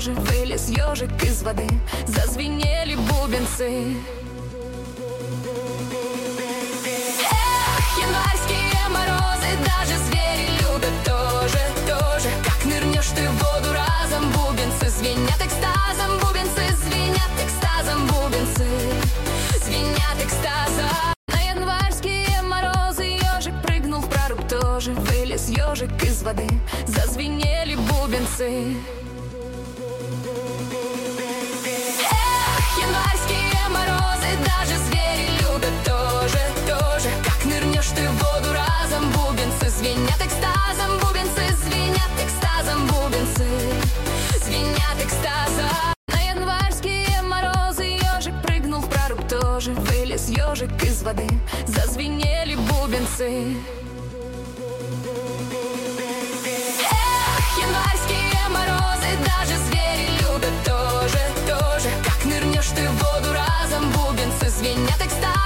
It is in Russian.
тоже. Вылез ежик из воды, зазвенели бубенцы. Эх, январские морозы, даже звери любят тоже, тоже. Как нырнешь ты в воду разом, бубенцы звенят экстазом, бубенцы звенят экстазом, бубенцы звенят экстазом. На январские морозы ежик прыгнул в прорубь тоже. Вылез ежик из воды, зазвенели бубенцы. Эх, январские морозы, даже звери любят тоже, тоже. Как нырнешь ты в воду разом, бубенцы звенят экстазом, бубенцы звенят экстазом, бубенцы звенят экстазом. На январские морозы ежик прыгнул в прорубь тоже. Вылез ежик из воды, зазвенели бубенцы. Эх, январские морозы, даже звери любят тоже, тоже. Как нырнешь ты в воду разом, бубенцы звенят экстазом.